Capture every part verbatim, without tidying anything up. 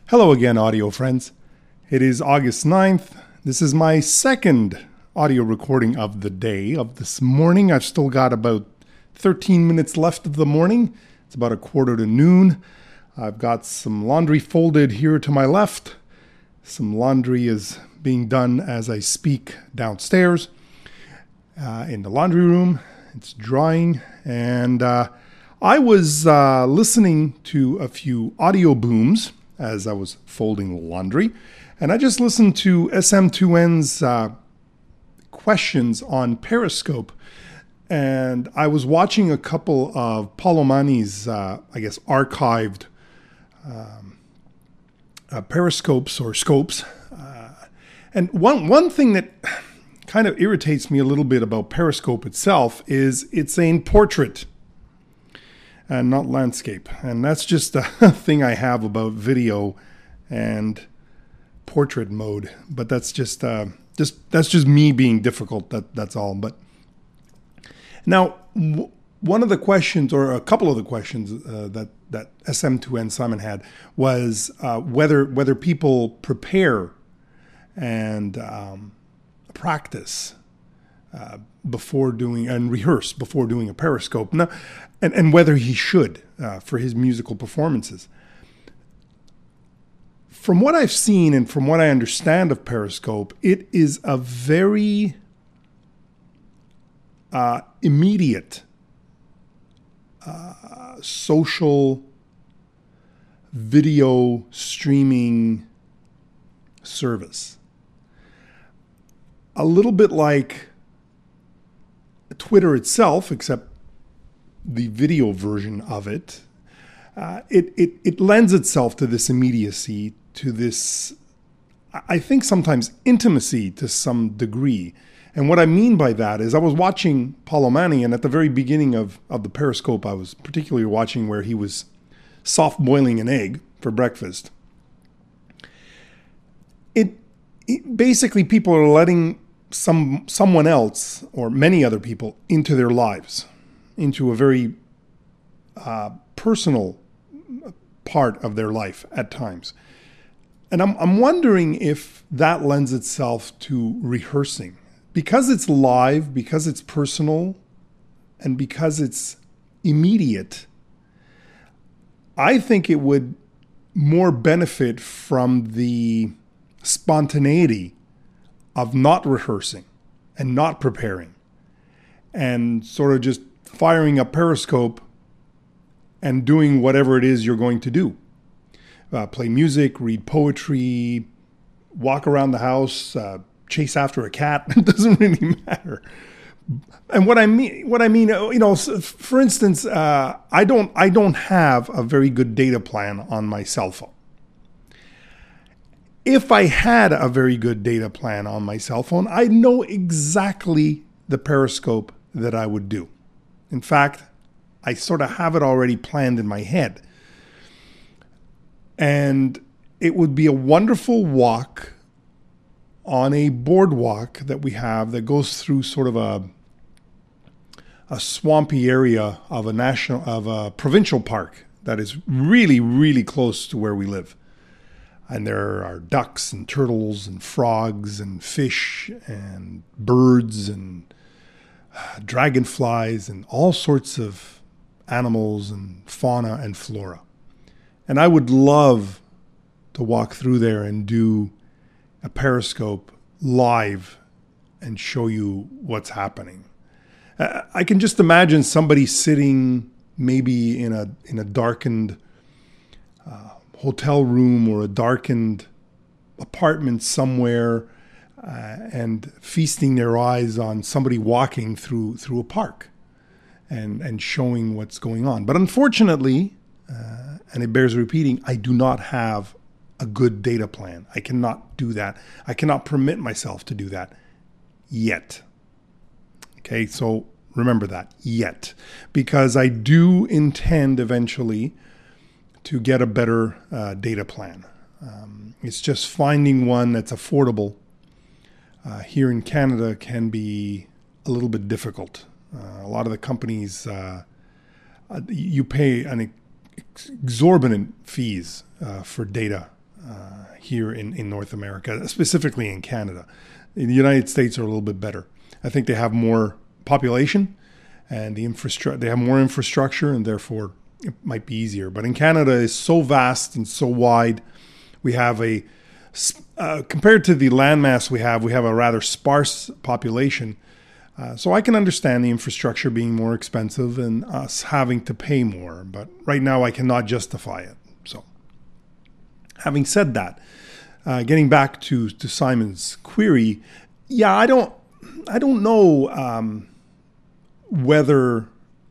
Hello again, audio friends. It is August ninth. This is my second audio recording of the day, of this morning. I've still got about thirteen minutes left of the morning. It's about a quarter to noon. I've got some laundry folded here to my left. Some laundry is being done as I speak downstairs uh, in the laundry room. It's drying, and uh, I was uh, listening to a few audio booms as I was folding laundry, and I just listened to S M two N's uh, questions on Periscope, and I was watching a couple of Paulo Mani's, uh, I guess, archived um, uh, Periscopes or scopes, uh, and one one thing that kind of irritates me a little bit about Periscope itself is it's saying portrait and not landscape. And that's just a thing I have about video and portrait mode. But that's just uh, just that's just me being difficult. That that's all. But now, w- one of the questions, or a couple of the questions uh, that that S M two N Simon had was uh, whether whether people prepare and um, practice uh, before doing and rehearse before doing a Periscope. Now, and, and whether he should uh, for his musical performances. From what I've seen and from what I understand of Periscope, it is a very uh, immediate uh, social video streaming service. A little bit like Twitter itself, except the video version of it. Uh, it, it, it lends itself to this immediacy, to this, I think sometimes intimacy to some degree. And what I mean by that is I was watching Paulo Mani, and at the very beginning of, of the Periscope, I was particularly watching where he was soft boiling an egg for breakfast. It, it basically, people are letting some someone else or many other people into their lives, into a very uh, personal part of their life at times. And I'm I'm wondering if that lends itself to rehearsing. Because it's live, because it's personal, and because it's immediate, I think it would more benefit from the spontaneity of not rehearsing and not preparing and sort of just firing a Periscope and doing whatever it is you're going to do. Uh, play music, read poetry, walk around the house, uh, chase after a cat. It doesn't really matter. And what I mean, what I mean, you know, for instance, uh, I don't, I don't have a very good data plan on my cell phone. If I had a very good data plan on my cell phone, I know exactly the Periscope that I would do. In fact, I sort of have it already planned in my head. And it would be a wonderful walk on a boardwalk that we have that goes through sort of a a swampy area of a national of a provincial park that is really, really close to where we live. And there are ducks and turtles and frogs and fish and birds and dragonflies and all sorts of animals and fauna and flora. And I would love to walk through there and do a Periscope live and show you what's happening. I can just imagine somebody sitting maybe in a in a darkened uh, hotel room or a darkened apartment somewhere uh, and feasting their eyes on somebody walking through through a park and, and showing what's going on. But unfortunately, uh, and it bears repeating, I do not have a good data plan. I cannot do that. I cannot permit myself to do that yet. Okay, so remember that, yet. Because I do intend eventually to get a better uh, data plan. Um, it's just finding one that's affordable uh, here in Canada can be a little bit difficult. Uh, a lot of the companies, uh, uh, you pay an ex- exorbitant fees uh, for data. uh, here in, in North America, specifically in Canada. In the United States are a little bit better. I think they have more population and the infrastructure. They have more infrastructure, and therefore it might be easier. But in Canada, it's so vast and so wide. We have a uh, compared to the landmass we have, we have a rather sparse population. Uh, so I can understand the infrastructure being more expensive and us having to pay more. But right now, I cannot justify it. So, having said that, uh, getting back to to Simon's query, yeah, I don't, I don't know um, whether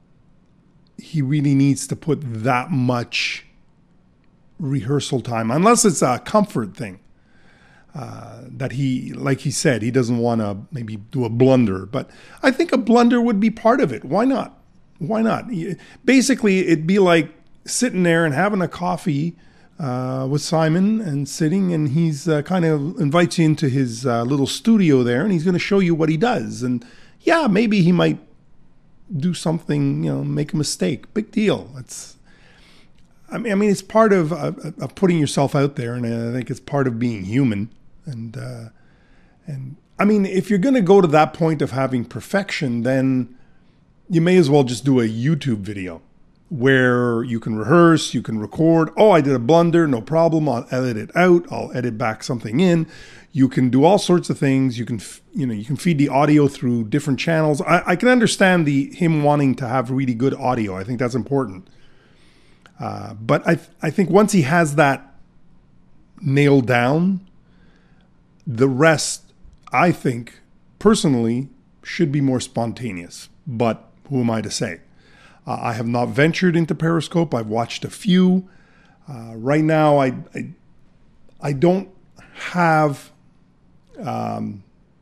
he really needs to put that much rehearsal time, unless it's a comfort thing. Uh, that he, like he said, he doesn't want to maybe do a blunder, but I think a blunder would be part of it. Why not? Why not? Basically, it'd be like sitting there and having a coffee uh, with Simon and sitting, and he's uh, kind of invites you into his uh, little studio there, and he's going to show you what he does. And yeah, maybe he might do something, you know, make a mistake. Big deal. It's, I mean, I mean, it's part of uh, of putting yourself out there, and I think it's part of being human. And, uh, and I mean, if you're going to go to that point of having perfection, then you may as well just do a YouTube video where you can rehearse, you can record. Oh, I did a blunder, no problem. I'll edit it out. I'll edit back something in. You can do all sorts of things. You can, you know, you can feed the audio through different channels. I, I can understand the him wanting to have really good audio. I think that's important. Uh, but I, th- I think once he has that nailed down, the rest, I think, personally, should be more spontaneous. But who am I to say? Uh, I have not ventured into Periscope. I've watched a few. Uh, right now, I, I, I don't have um,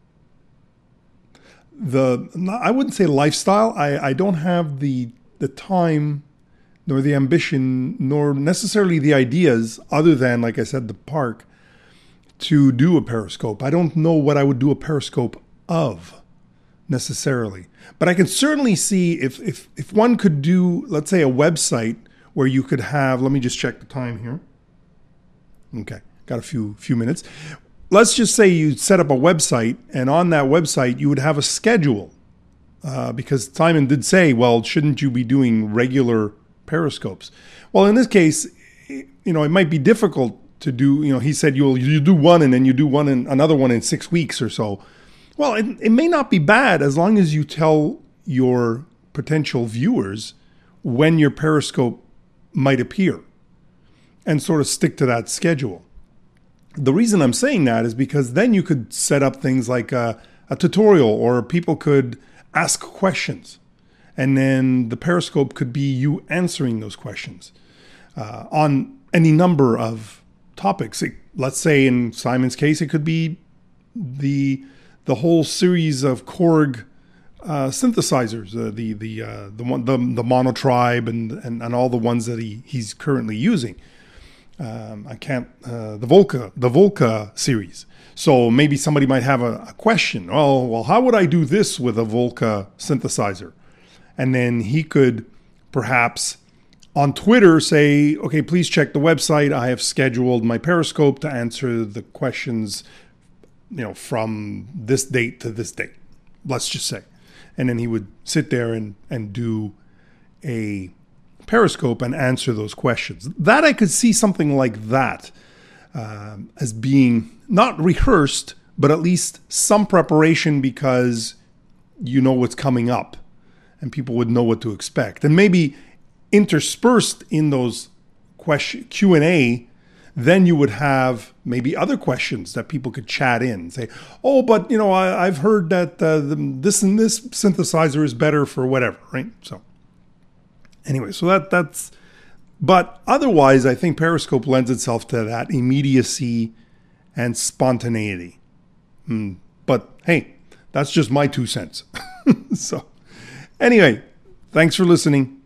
the, I wouldn't say lifestyle. I, I don't have the the time nor the ambition, nor necessarily the ideas, other than, like I said, the park, to do a Periscope. I don't know what I would do a Periscope of, necessarily. But I can certainly see if, if, if one could do, let's say, a website where you could have, let me just check the time here. Okay, got a few few minutes. Let's just say you set up a website, and on that website, you would have a schedule. Uh, because Simon did say, well, shouldn't you be doing regular Periscopes? Well, in this case, you know, it might be difficult to do, you know, he said you'll you do one and then you do one and another one in six weeks or so. Well, it, it may not be bad as long as you tell your potential viewers when your Periscope might appear and sort of stick to that schedule. The reason I'm saying that is because then you could set up things like a, a tutorial, or people could ask questions. And then the Periscope could be you answering those questions uh, on any number of topics. It, let's say in Simon's case, it could be the the whole series of Korg uh, synthesizers, uh, the the uh, the one the the Monotribe and, and and all the ones that he he's currently using. Um, I can't uh, the Volca the Volca series. So maybe somebody might have a, a question. Oh, well, how would I do this with a Volca synthesizer? And then he could perhaps on Twitter say, okay, please check the website. I have scheduled my Periscope to answer the questions, you know, from this date to this date, let's just say. And then he would sit there and, and do a Periscope and answer those questions. That I could see something like that um, as being not rehearsed, but at least some preparation, because you know what's coming up. And people would know what to expect. And maybe interspersed in those question Q and A, then you would have maybe other questions that people could chat in. Say, oh, but you know, I, I've heard that uh, the, this and this synthesizer is better for whatever, right? So anyway, so that that's. But otherwise, I think Periscope lends itself to that immediacy and spontaneity. Mm, but hey, that's just my two cents. So. Anyway, thanks for listening.